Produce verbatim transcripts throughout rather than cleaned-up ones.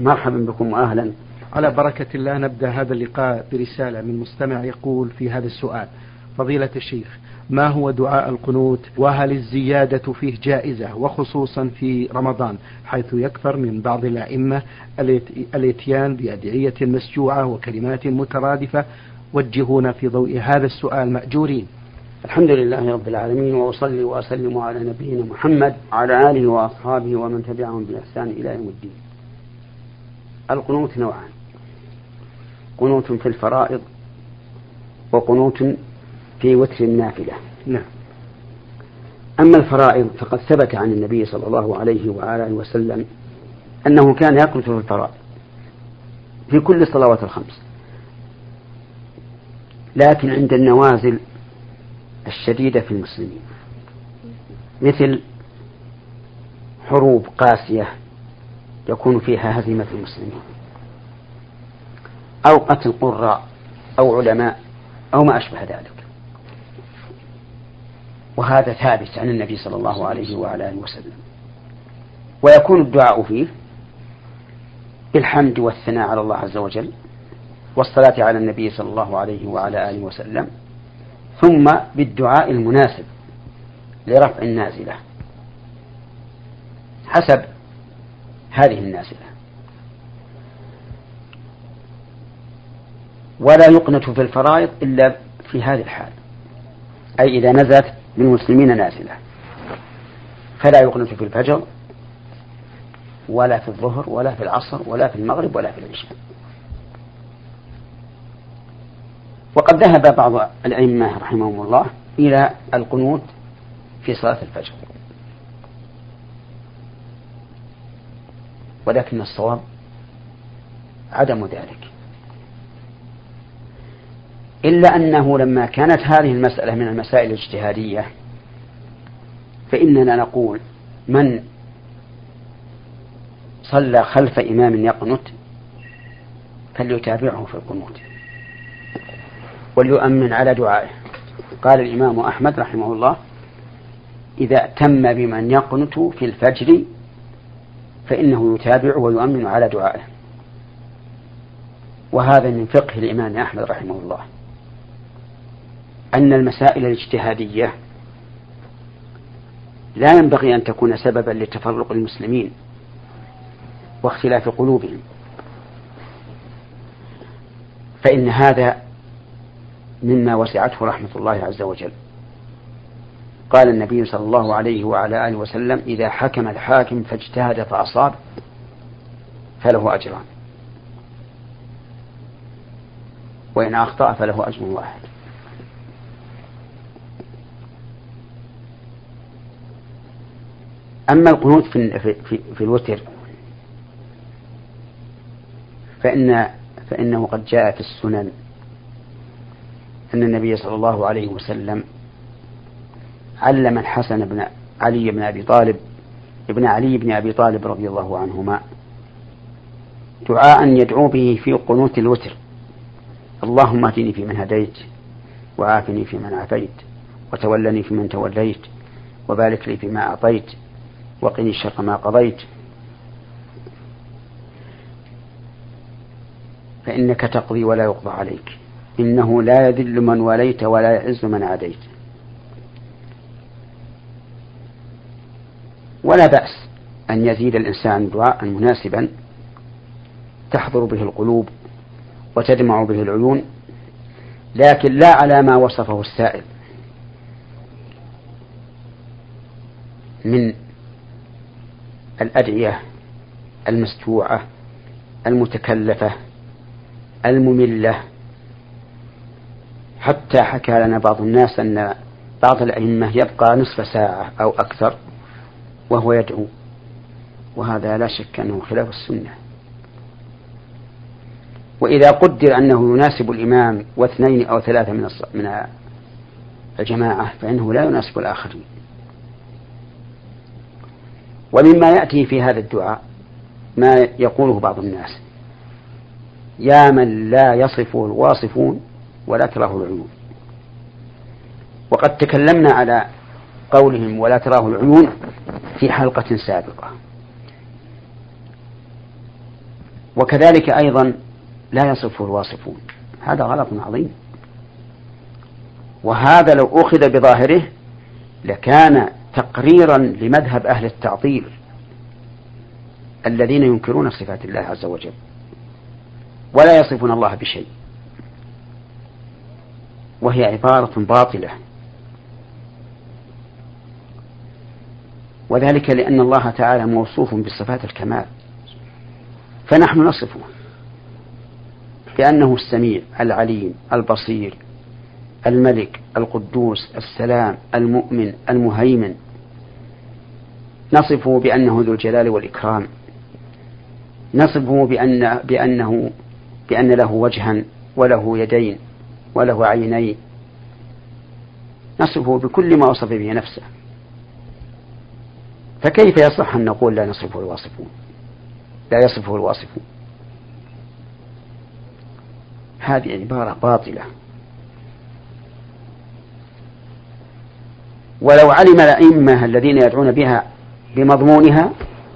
مرحبا بكم وأهلا. على بركة الله. نبدأ هذا اللقاء برسالة من مستمع يقول في هذا السؤال: فضيلة الشيخ، ما هو دعاء القنوت؟ وهل الزيادة فيه جائزة، وخصوصا في رمضان حيث يكثر من بعض الأئمة الاتيان بأدعية مسجوعة وكلمات مترادفة؟ وجهونا في ضوء هذا السؤال مأجورين. الحمد لله رب العالمين، وأصلي وأسلم على نبينا محمد وعلى آله وأصحابه ومن تبعهم بإحسان إلى يوم الدين. القنوت نوعان: قنوت في الفرائض وقنوت في وتر النافلة. نعم. أما الفرائض فقد ثبت عن النبي صلى الله عليه وآله وسلم أنه كان يقنت في الفرائض في كل الصلوات الخمس، لكن عند النوازل الشديدة في المسلمين مثل حروب قاسية يكون فيها هزيمة المسلمين أو قتل قراء أو علماء أو ما أشبه ذلك، وهذا ثابت عن النبي صلى الله عليه وعلى آله وسلم. ويكون الدعاء فيه بالحمد والثناء على الله عز وجل والصلاة على النبي صلى الله عليه وعلى آله وسلم، ثم بالدعاء المناسب لرفع النازلة حسب هذه النازلة. ولا يقنت في الفرائض إلا في هذه الحال، أي إذا نزلت بالمسلمين نازلة، فلا يقنت في الفجر ولا في الظهر ولا في العصر ولا في المغرب ولا في العشاء. وقد ذهب بعض الأئمة رحمهم الله إلى القنوت في صلاة الفجر، ولكن الصواب عدم ذلك، إلا أنه لما كانت هذه المسألة من المسائل الاجتهادية فإننا نقول من صلى خلف إمام يقنت فليتابعه في القنوت وليؤمن على دعائه. قال الإمام أحمد رحمه الله: إذا أتم بمن يقنت في الفجر فإنه يتابع ويؤمن على دعائه. وهذا من فقه الإمام أحمد رحمه الله، أن المسائل الاجتهادية لا ينبغي أن تكون سببا لتفرق المسلمين واختلاف قلوبهم، فإن هذا مما وسعته رحمة الله عز وجل. قال النبي صلى الله عليه وعلى آله وسلم: إذا حكم الحاكم فاجتهد فأصاب فله أجران، وإن أخطأ فله أجر واحد. أما القنوت في, في, في الوتر فإن فإنه قد جاء في السنن أن النبي صلى الله عليه وسلم علم الحسن بن علي بن أبي طالب ابن علي بن أبي طالب رضي الله عنهما دعاء يدعو به في قنوت الوتر: اللهم اهدني فيمن هديت، وعافني فيمن عافيت، وتولني فيمن توليت، وبارك لي فيما أعطيت، وقني شر ما قضيت، فإنك تقضي ولا يقضى عليك، إنه لا يذل من وليت ولا يعز من عاديت. ولا بأس أن يزيد الإنسان دعاء مناسبا تحضر به القلوب وتدمع به العيون، لكن لا على ما وصفه السائل من الأدعية المستوعة المتكلفة المملة. حتى حكى لنا بعض الناس أن بعض الأئمة يبقى نصف ساعة أو أكثر وهو يدعو، وهذا لا شك أنه خلاف السنة. وإذا قدر أنه يناسب الإمام واثنين أو ثلاثة من من الجماعة فإنه لا يناسب الآخرين. ومما يأتي في هذا الدعاء ما يقوله بعض الناس: يا من لا يصفه الواصفون ولا تراه العيون. وقد تكلمنا على قولهم ولا تراه العيون في حلقة سابقة. وكذلك أيضا لا يصفه الواصفون، هذا غلط عظيم، وهذا لو أخذ بظاهره لكان تقريرا لمذهب أهل التعطيل الذين ينكرون صفات الله عز وجل ولا يصفون الله بشيء، وهي عبارة باطلة، وذلك لأن الله تعالى موصوف بصفات الكمال، فنحن نصفه بأنه السميع العليم البصير الملك القدوس السلام المؤمن المهيمن، نصفه بأنه ذو الجلال والإكرام، نصفه بأن بأنه بأن له وجها وله يدين وله عينين، نصفه بكل ما وصف به نفسه، فكيف يصح أن نقول لا نصفه الواصفون لا يصفه الواصفون؟ هذه عبارة باطلة. ولو علم الأئمة الذين يدعون بها بمضمونها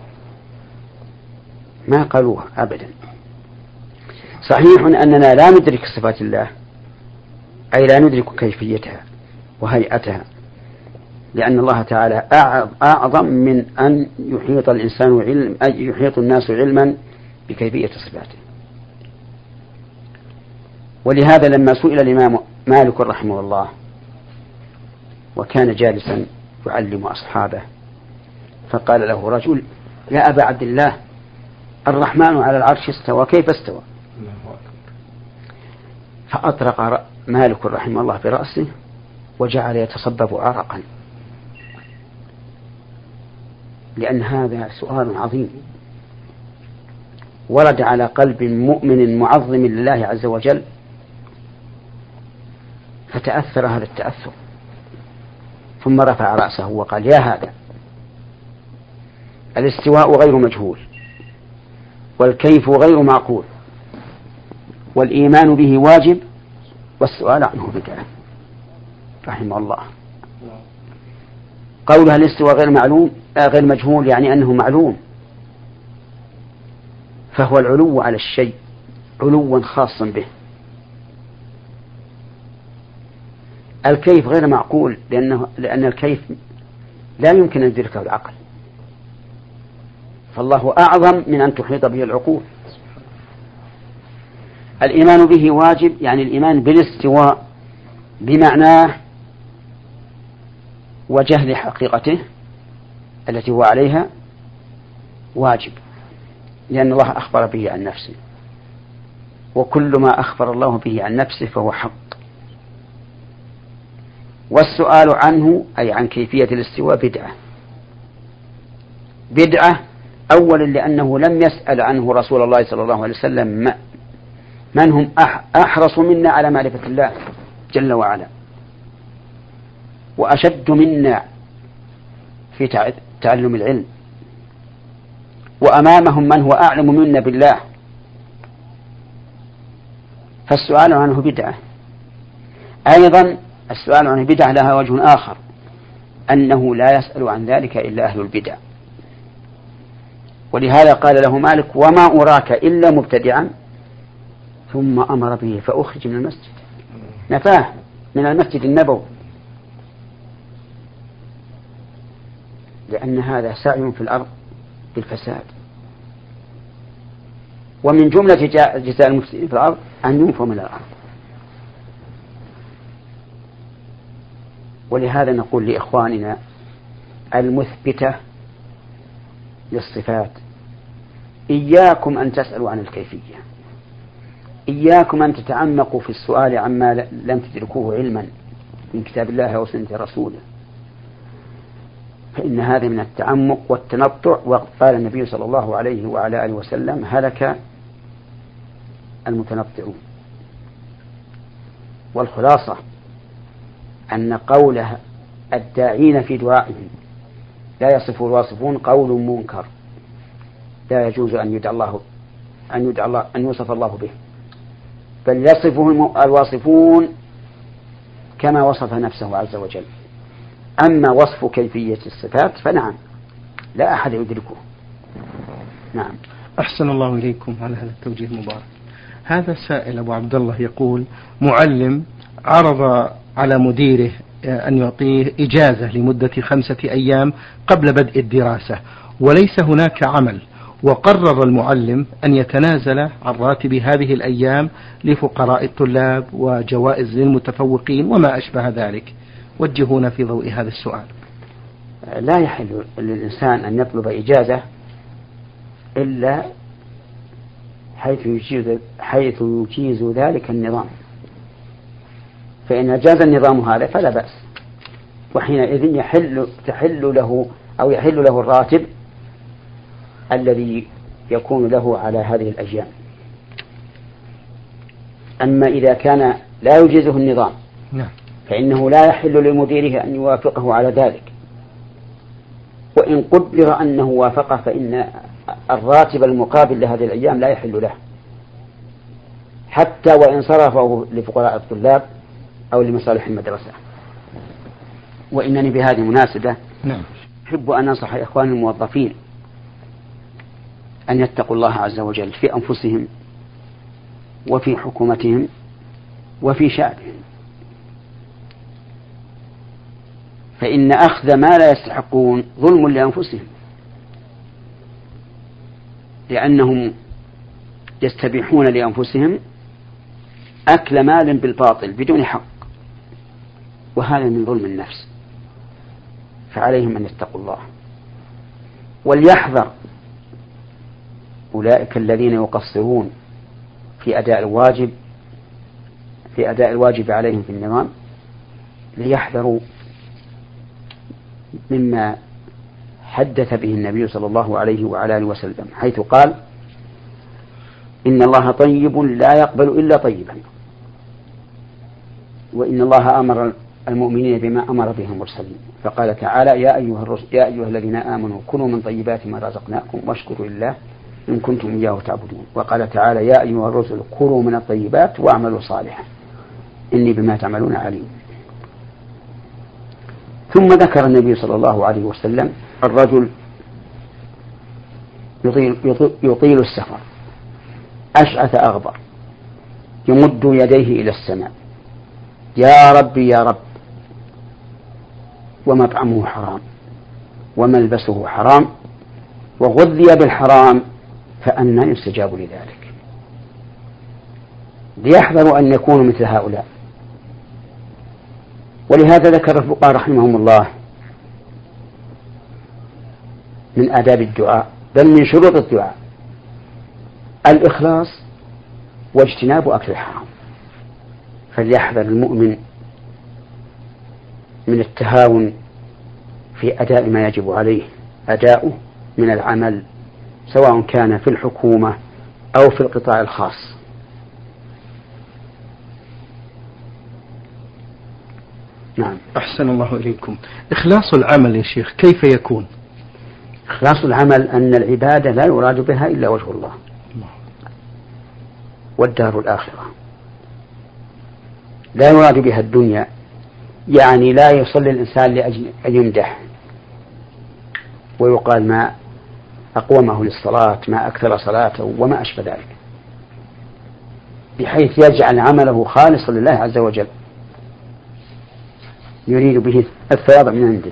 ما قالوها أبدا. صحيح أننا لا ندرك صفات الله، أي لا ندرك كيفيتها وهيئتها، لأن الله تعالى أعظم من أن يحيط الإنسان علم أي يحيط الناس علما بكيفية صفاته. ولهذا لما سئل الإمام مالك رحمه الله وكان جالسا يعلم أصحابه فقال له رجل: يا أبا عبد الله، الرحمن على العرش استوى، كيف استوى؟ فأطرق مالك رحمه الله برأسه وجعل يتصبب عرقا، لأن هذا سؤال عظيم ورد على قلب مؤمن معظم لله عز وجل، فتأثر هذا التأثر، ثم رفع رأسه وقال: يا هذا، الاستواء غير مجهول، والكيف غير معقول، والإيمان به واجب، والسؤال عنه بدعة. رحمه الله. قولها الاستواء غير معلوم غير مجهول يعني أنه معلوم، فهو العلو على الشيء علوا خاصا به. الكيف غير معقول لأنه لأن الكيف لا يمكن أن يدركه العقل، فالله أعظم من أن تحيط به العقول. الإيمان به واجب يعني الإيمان بالاستواء بمعناه وجهل حقيقته التي هو عليها واجب، لأن الله أخبر به عن نفسه، وكل ما أخبر الله به عن نفسه فهو حق. والسؤال عنه أي عن كيفية الاستواء بدعة. بدعة أولا لأنه لم يسأل عنه رسول الله صلى الله عليه وسلم من هم أحرص منا على معرفة الله جل وعلا وأشد منا في تعلم العلم، وأمامهم من هو أعلم منا بالله، فالسؤال عنه بدعة. أيضا السؤال عنه بدعة لها وجه آخر، أنه لا يسأل عن ذلك إلا أهل البدع، ولهذا قال له مالك: وما أراك إلا مبتدعا، ثم أمر به فأخرج من المسجد، نفاه من المسجد النبوي، لأن هذا سعي في الأرض بالفساد، ومن جملة جزاء المفسدين في الأرض أن ينفوا من الأرض. ولهذا نقول لإخواننا المثبتة للصفات: إياكم أن تسألوا عن الكيفية، إياكم أن تتعمقوا في السؤال عما لم تدركوه علما من كتاب الله وسنة رسوله، فإن هذا من التعمق والتنطع. وقال النبي صلى الله عليه وعلى آله وسلم: هلك المتنطعون. والخلاصة أن قوله الداعين في دعائهم لا يصف الواصفون قول منكر، لا يجوز أن يدعى الله أن يدعى الله أن يوصف الله به، بل يصفه الواصفون كما وصف نفسه عز وجل. أما وصف كيفية الصفات فنعم لا أحد يدركه. نعم. أحسن الله إليكم على هذا التوجيه المبارك. هذا السائل أبو عبد الله يقول: معلم عرض على مديره أن يعطيه إجازة لمدة خمسة أيام قبل بدء الدراسة، وليس هناك عمل، وقرر المعلم أن يتنازل عن راتب هذه الأيام لفقراء الطلاب وجوائز للمتفوقين وما أشبه ذلك. وجهونا في ضوء هذا السؤال. لا يحل للإنسان أن يطلب إجازة إلا حيث يجيز, حيث يجيز ذلك النظام، فإن جاز النظام هذا فلا بأس، وحينئذ يحل تحل له أو يحل له الراتب الذي يكون له على هذه الأيام. أما إذا كان لا يجيزه النظام فإنه لا يحل لمديره أن يوافقه على ذلك، وإن قدر أنه وافقه فإن الراتب المقابل لهذه الأيام لا يحل له، حتى وإن صرفه لفقراء الطلاب أو لمصالح المدرسة. وإنني بهذه المناسبة أحب أن أنصح إخواني الموظفين أن يتقوا الله عز وجل في أنفسهم وفي حكومتهم وفي شعبهم، فإن أخذ ما لا يستحقون ظلم لأنفسهم، لأنهم يستبيحون لأنفسهم أكل مال بالباطل بدون حق، وهذا من ظلم النفس. فعليهم أن يتقوا الله وليحذر أولئك الذين يقصرون في أداء الواجب في أداء الواجب عليهم في النظام، ليحذروا مما حدث به النبي صلى الله عليه وعلى آله وسلم، حيث قال: إن الله طيب لا يقبل إلا طيبا، وإن الله أمر المؤمنين بما أمر به المرسلين، فقال تعالى: يا أيها الرسل يا أيها الذين آمنوا كلوا من طيبات ما رزقناكم واشكروا لله إن كنتم إياه تعبدون. وقال تعالى: يا أيها الرسل كلوا من الطيبات واعملوا صالحا إني بما تعملون عليم. ثم ذكر النبي صلى الله عليه وسلم الرجل يطيل, يطيل السفر أشعث أغبر يمد يديه إلى السماء: يا ربي يا رب، ومطعمه حرام وملبسه حرام وغذي بالحرام فأنى يستجاب لذلك. ليحذروا أن يكونوا مثل هؤلاء. ولهذا ذكر الفقهاء رحمهم الله من آداب الدعاء، بل من شروط الدعاء، الإخلاص واجتناب أكل الحرام. فليحذر المؤمن من التهاون في أداء ما يجب عليه أداؤه من العمل، سواء كان في الحكومة أو في القطاع الخاص. نعم. أحسن الله إليكم. إخلاص العمل يا شيخ كيف يكون؟ إخلاص العمل أن العبادة لا يراد بها إلا وجه الله والدار الآخرة، لا يراد بها الدنيا، يعني لا يصلي الإنسان لأجل أن يمدح ويقال ما أقومه للصلاة، ما أكثر صلاته وما أشبه ذلك، بحيث يجعل عمله خالصا لله عز وجل يريد به الثواب من عنده.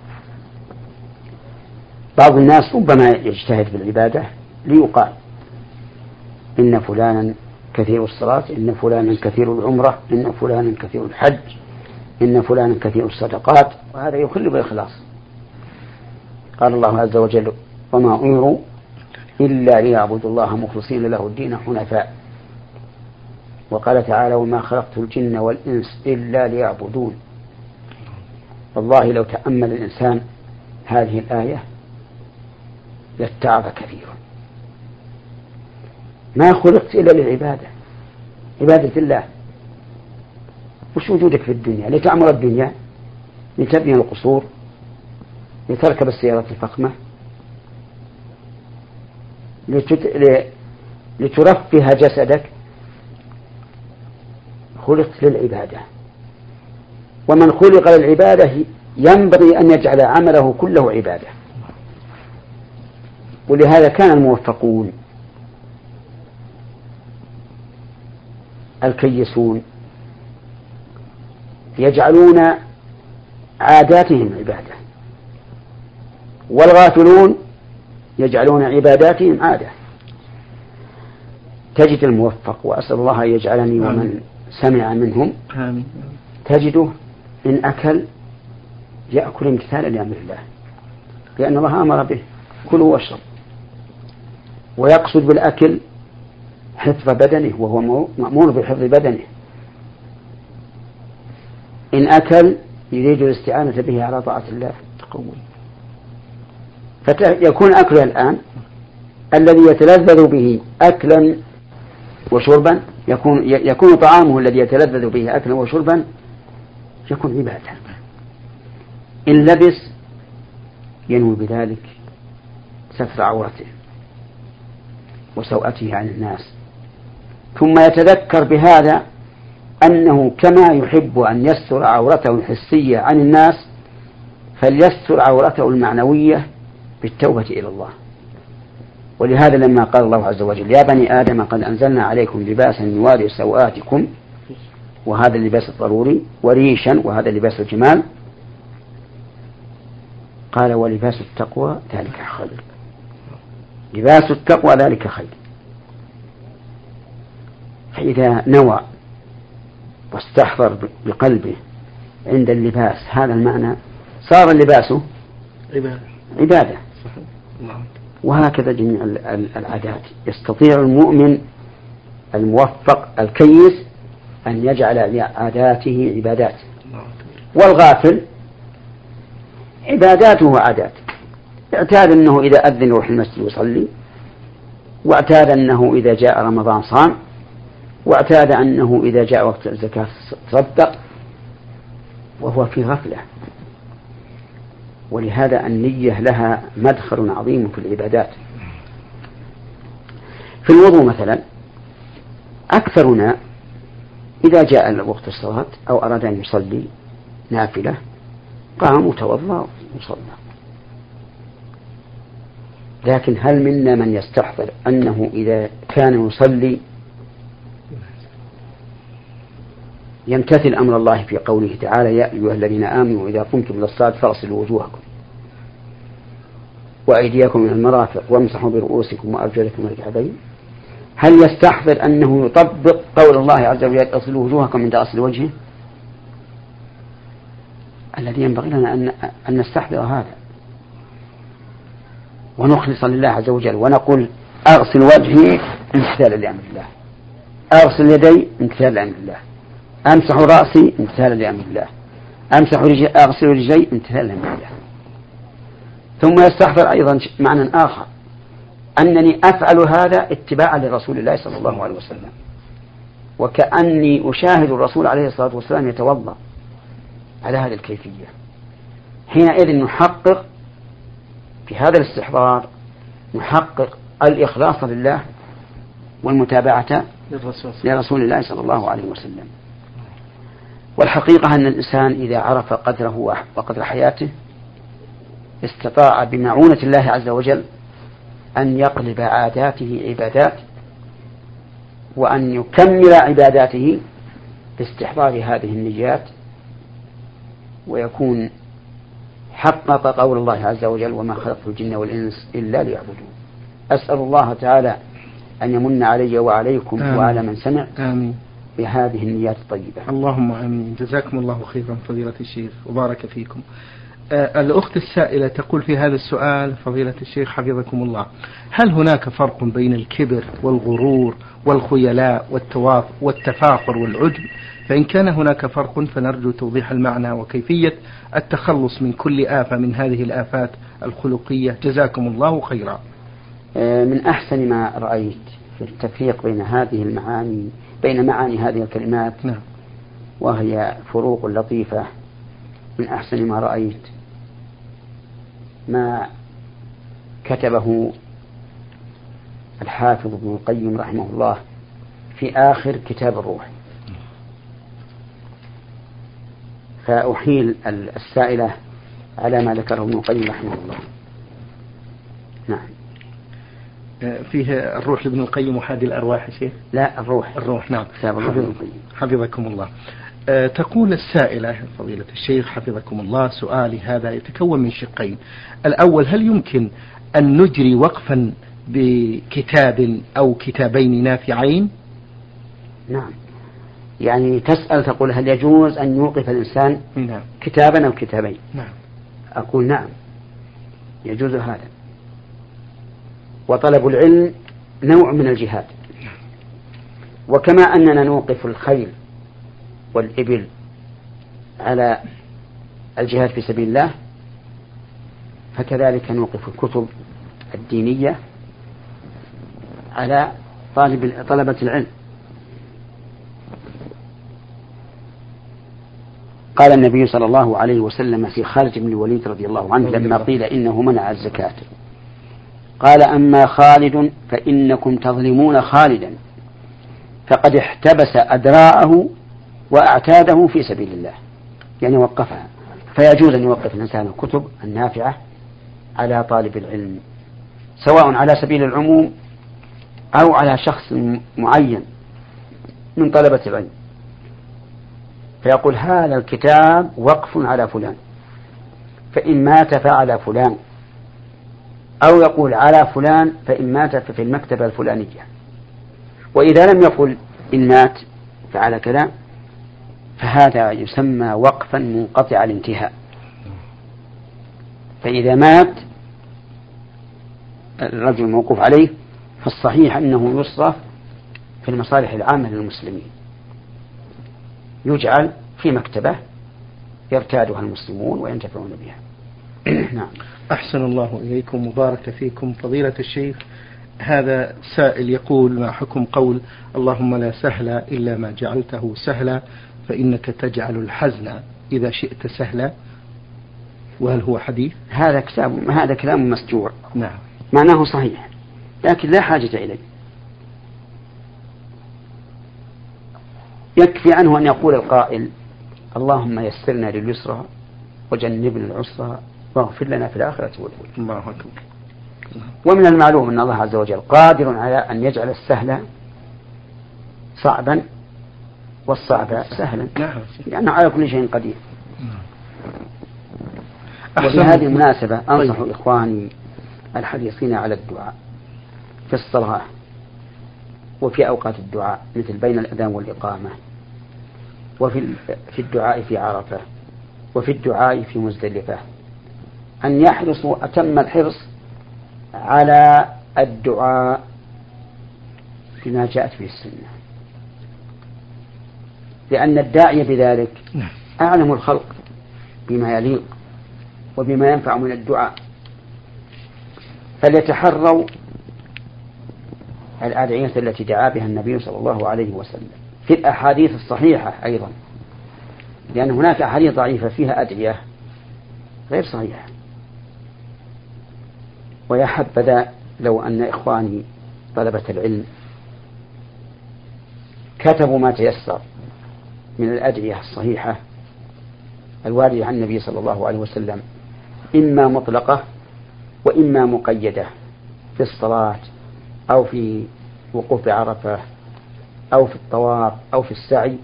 بعض الناس ربما يجتهد في العبادة ليقال إن فلانا كثير الصلاة، إن فلانا كثير العمرة، إن فلانا كثير الحج، إن فلانا كثير الصدقات، وهذا يخل بالإخلاص. قال الله عز وجل: وما أمروا إلا ليعبدوا الله مخلصين له الدين حنفاء. وقال تعالى: وما خلقت الجن والإنس إلا ليعبدون. والله لو تأمل الإنسان هذه الآية لاتعظ كثيرا. ما خلقت إلا للعبادة، عبادة الله. وش وجودك في الدنيا؟ لتعمر الدنيا، لتبني القصور، لتركب السيارات الفخمة، لتت... لترفه جسدك. خلقت للعبادة، ومن خلق للعبادة ينبغي أن يجعل عمله كله عبادة. ولهذا كان الموفقون الكيسون يجعلون عاداتهم عبادة، والغافلون يجعلون عباداتهم عادة. تجد الموفق، وأسأل الله أن يجعلني ومن سمع منهم، تجده إن أكل يأكل امتثالا لأمر الله، لأن الله أمر به كلوا واشرب، ويقصد بالأكل حفظ بدنه، وهو مأمور بحفظ بدنه. إن أكل يريد الاستعانة به على طاعة الله، فيكون أكله الآن الذي يتلذذ به أكلا وشربا، يكون يكون طعامه الذي يتلذذ به أكلا وشربا يكون عبادة. إن لبس ينوي بذلك ستر عورته وسوءته عن الناس، ثم يتذكر بهذا أنه كما يحب أن يستر عورته الحسية عن الناس فليستر عورته المعنوية بالتوبة إلى الله. ولهذا لما قال الله عز وجل يا بني آدم قد أنزلنا عليكم لباسا يواري سوآتكم، وهذا اللباس الضروري، وريشا وهذا لباس الجمال، قال ولباس التقوى ذلك خير. لباس التقوى ذلك خير. فإذا نوى واستحضر بقلبه عند اللباس هذا المعنى صار اللباس عبادة. وهكذا جميع العادات. يستطيع المؤمن الموفق الكيس أن يجعل عاداته عبادات، والغافل عباداته عادات. اعتاد أنه إذا أذن يروح المسجد يصلي، واعتاد أنه إذا جاء رمضان صام، واعتاد أنه إذا جاء وقت الزكاة تصدق، وهو في غفلة. ولهذا النية لها مدخل عظيم في العبادات. في الوضوء مثلا أكثرنا إذا جاء وقت الصلاة أو أراد أن يصلي نافلة قام وتوضأ وصلى. لكن هل منا من يستحضر أنه إذا كان يصلي يمتثل أمر الله في قوله تعالى يا أيها الذين آمنوا إذا قمتم إلى الصلاة فاغسلوا وجوهكم وأيديكم من المرافق وامسحوا برؤوسكم وأرجلكم إلى الكعبين؟ هل يستحضر أنه يطبق قول الله عز وجل اغسلوا وجوهكم عند غسل وجهه؟ الذي ينبغي لنا أن نستحضر هذا ونخلص لله عز وجل ونقول أغسل وجهي امتثالا لأمر الله، أغسل يدي امتثالا لأمر الله، أمسح رأسي امتثالا لأمر الله، أمسح رجلي أغسل رجلي امتثالا لأمر الله. ثم يستحضر أيضا معنى آخر أنني أفعل هذا اتباعا لرسول الله صلى الله عليه وسلم، وكأني أشاهد الرسول عليه الصلاة والسلام يتوضأ على هذه الكيفية. حينئذ نحقق في هذا الاستحضار نحقق الإخلاص لله والمتابعة لرسول الله صلى الله عليه وسلم. والحقيقة أن الإنسان إذا عرف قدره وقدر حياته استطاع بمعونة الله عز وجل أن يقلب عاداته عبادات، وأن يكمل عباداته باستحضار هذه النيات، ويكون حقق قول الله عز وجل وما خلقت الجن والإنس إلا ليعبدون. أسأل الله تعالى أن يمن علي وعليكم آمين. وعلى من سمع آمين. بهذه النيات الطيبة. اللهم آمين. جزاكم الله خيرا فضيلة الشيخ وبارك فيكم. آه الأخت السائلة تقول في هذا السؤال فضيلة الشيخ حفظكم الله، هل هناك فرق بين الكبر والغرور والخيلاء والتفاخر والعجب؟ فإن كان هناك فرق فنرجو توضيح المعنى وكيفية التخلص من كل آفة من هذه الآفات الخلقية. جزاكم الله خيرا. من أحسن ما رأيت في التفريق بين هذه المعاني بين معاني هذه الكلمات نعم. وهي فروق لطيفة. من أحسن ما رأيت ما كتبه الحافظ ابن القيم رحمه الله في آخر كتاب الروح. فأحيل السائلة على ما ذكره ابن القيم رحمه الله. نعم. فيه الروح لابن القيم وحادي الأرواح يا شيخ؟ لا الروح. الروح نعم. حفظ حفظكم الله. أه تقول السائلة فضيلة الشيخ حفظكم الله، سؤالي هذا يتكون من شقين. الأول، هل يمكن أن نجري وقفا بكتاب أو كتابين نافعين؟ نعم، يعني تسأل تقول هل يجوز أن يوقف الإنسان نعم. كتابا أو كتابين؟ نعم. أقول نعم يجوز هذا، وطلب العلم نوع من الجهاد، وكما أننا نوقف الخيل والإبل على الجهاد في سبيل الله فكذلك نوقف الكتب الدينية على طالب طلبة العلم. قال النبي صلى الله عليه وسلم في خالد بن الوليد رضي الله عنه لما قيل إنه منع الزكاة، قال أما خالد فإنكم تظلمون خالدا فقد احتبس أدراعه وأعتاده في سبيل الله، يعني وقفها. فيجوز أن يوقف الإنسان الكتب النافعة على طالب العلم، سواء على سبيل العموم أو على شخص معين من طلبة العلم، فيقول هذا الكتاب وقف على فلان فإن مات فعلى فلان، أو يقول على فلان فإن مات ففي المكتبة الفلانية، وإذا لم يقل إن مات فعلى كذا فهذا يسمى وقفا منقطع الانتهاء. فإذا مات الرجل الموقوف عليه فالصحيح أنه يصرف في المصالح العامة للمسلمين، يجعل في مكتبة يرتادها المسلمون وينتفعون بها. نعم. أحسن الله إليكم وبارك فيكم فضيلة الشيخ. هذا سائل يقول: ما حكم قول اللهم لا سهل إلا ما جعلته سهلا فإنك تجعل الحزن إذا شئت سهلا؟ وهل هو حديث؟ هذا كتاب هذا كلام مسجور. نعم. معناه صحيح لكن لا حاجة إليه. يكفي عنه أن يقول القائل اللهم يسرنا لليسرى وجنبنا العسرى واغفر لنا في الآخرة والأولى. الله أكبر. ومن المعلوم أن الله عز وجل قادر على أن يجعل السهل صعبا والصعب سهلا، لأنه على كل شيء قدير. وفي هذه المناسبة أنصح إخواني الحريصين على الدعاء في الصلاة وفي أوقات الدعاء مثل بين الأذان والإقامة، وفي في الدعاء في عرفة، وفي الدعاء في مزدلفة، أن يحرصوا أتم الحرص على الدعاء بما جاءت به السنة، لأن الداعي بذلك أعلم الخلق بما يليق وبما ينفع من الدعاء، فليتحروا الأدعية التي دعا بها النبي صلى الله عليه وسلم في الأحاديث الصحيحة أيضا، لأن هناك أحاديث ضعيفة فيها أدعية غير صحيحة. ويا حبذا لو أن إخواني طلبة العلم كتبوا ما تيسر من الأدعية الصحيحة الواردة عن النبي صلى الله عليه وسلم، إما مطلقة وإما مقيدة في الصلاة أو في وقوف عرفة أو في الطواف أو في السعي.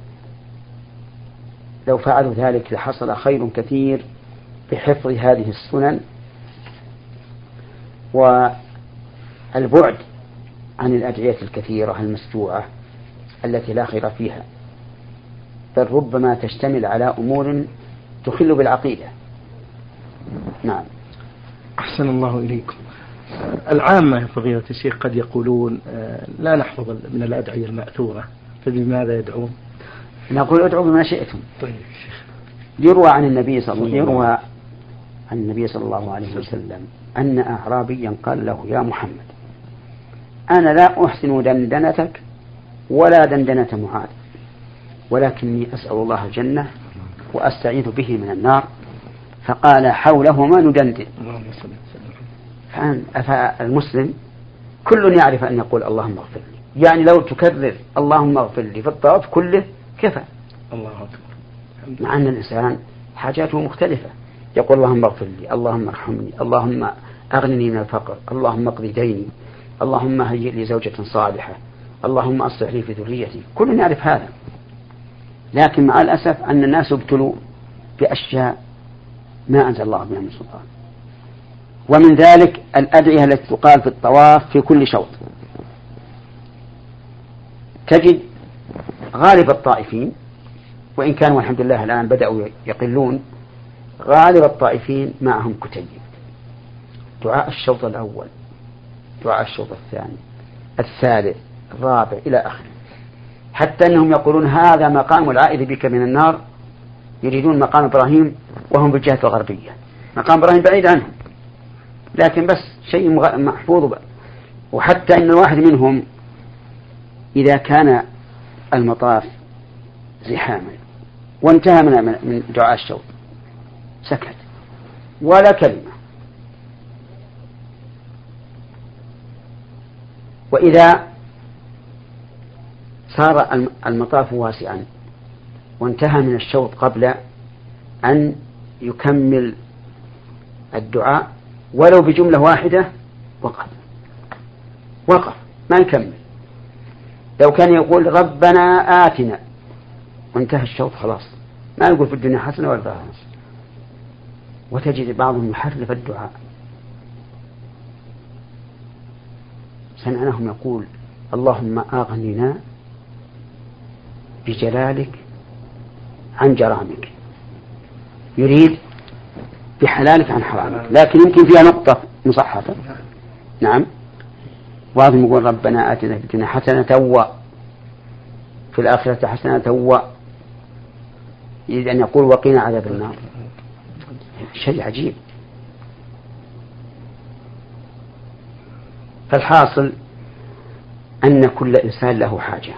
لو فعلوا ذلك لحصل خير كثير بحفظ هذه السنن والبعد عن الأدعية الكثيرة المسجوعة التي لا خير فيها، بل ربما تشتمل على أمور تخل بالعقيدة. نعم. أحسن الله إليكم. العامة فضيلة الشيخ قد يقولون لا نحفظ من الأدعية المأثورة، فبماذا يدعون؟ نقول ادعوا بما شئتم. طيب. يروى عن النبي صلى الله يروى عن النبي صلى الله عليه وسلم أن أعرابيا قال له: يا محمد، أنا لا أحسن دندنتك ولا دندنة معاذ، ولكني أسأل الله الجنة وأستعيذ به من النار. فقال: حولهما ندندن. فالمسلم كل يعرف أن يقول اللهم اغفر لي، يعني لو تكرر اللهم اغفر لي في الطواف كله كفى. الله أكبر. مع أن الإنسان حاجاته مختلفة، يقول اللهم اغفر لي، اللهم ارحمني، اللهم أغنني من الفقر، اللهم اقض ديني، اللهم هيئ لي زوجة صالحة، اللهم أصلح لي في ذريتي، كلنا يعرف هذا. لكن مع الأسف أن الناس ابتلوا بأشياء ما أنزل الله بها من سلطان. ومن ذلك الأدعية التي تقال في الطواف في كل شوط. تجد غالب الطائفين، وإن كانوا والحمد لله الآن بدأوا يقلون، غالب الطائفين معهم كتيب، دعاء الشوط الأول، دعاء الشوط الثاني، الثالث، الرابع إلى آخره، حتى أنهم يقولون هذا مقام العائذ بك من النار، يريدون مقام إبراهيم وهم بالجهة الغربية. مقام إبراهيم بعيد عنهم، لكن بس شيء محفوظ. وحتى أن الواحد منهم إذا كان المطاف زحاما وانتهى من دعاء الشوط سكت ولا كلمة. وإذا صار المطاف واسعا وانتهى من الشوط قبل أن يكمل الدعاء ولو بجملة واحدة وقف وقف ما يكمل. لو كان يقول ربنا آتنا وانتهى الشوط خلاص، ما يقول في الدنيا حسنة ولا حسنة. وتجد بعضهم يحرف الدعاء. سمعناهم يقول اللهم أغننا بجلالك عن جرامك، يريد بحلالك عن حرامك، لكن يمكن فيها نقطة مصحفة. نعم. بعضهم يقول ربنا آتنا في الدنيا حسنة وفي الآخرة حسنة و يريد أن يقول وقنا عذاب النار. شيء عجيب. فالحاصل أن كل إنسان له حاجة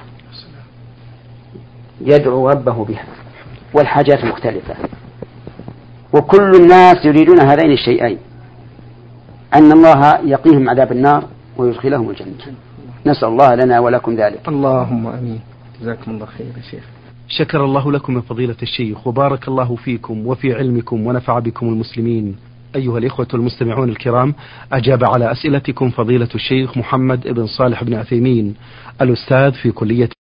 يدعو ربه بها، والحاجات مختلفة، وكل الناس يريدون هذين الشيئين، أن الله يقيهم عذاب النار ويدخلهم الجنة. نسأل الله لنا ولكم ذلك. اللهم أمين. جزاكم الله خير يا شيخ. شكر الله لكم يا فضيلة الشيخ، وبارك الله فيكم وفي علمكم ونفع بكم المسلمين. أيها الإخوة المستمعون الكرام، أجاب على أسئلتكم فضيلة الشيخ محمد بن صالح بن عثيمين، الأستاذ في كلية